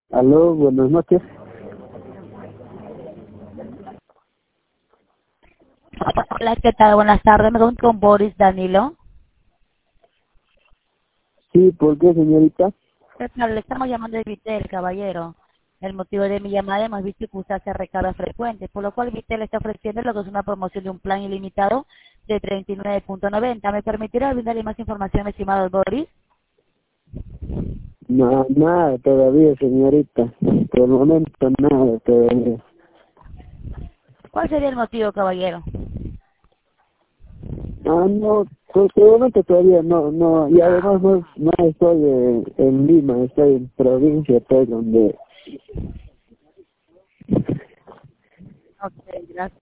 Aló, buenas noches. Hola, ¿qué tal? Buenas tardes. Me comunico con Boris Danilo. Sí, ¿por qué, señorita? ¿Qué tal? Le estamos llamando de Vitel, caballero. El motivo de mi llamada, hemos visto que usted hace recargas frecuentes, por lo cual Vitel está ofreciendo lo que es una promoción de un plan ilimitado de 39.90. ¿Me permitirá brindarle más información, estimado Boris? No, nada todavía, señorita. Por el momento, nada todavía. ¿Cuál sería el motivo, caballero? No, por el momento todavía no. Y además no estoy en Lima, estoy en provincia, estoy donde... Ok, gracias.